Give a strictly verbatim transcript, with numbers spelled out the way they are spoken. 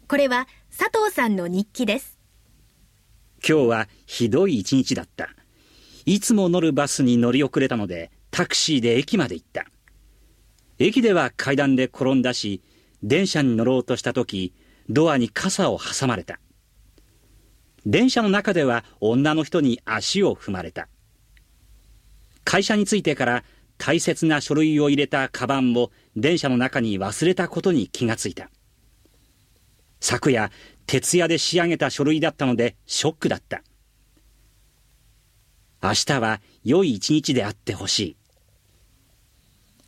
これは佐藤さんの日記です。 今日はひどい一日だった。いつも乗るバスに乗り遅れたので、タクシーで駅まで行った。駅では階段で転んだし、電車に乗ろうとしたとき、ドアに傘を挟まれた。電車の中では女の人に足を踏まれた。会社に着いてから大切な書類を入れたカバンを電車の中に忘れたことに気がついた。昨夜、徹夜で仕上げた書類だったのでショックだった。明日は良い一日であってほしい。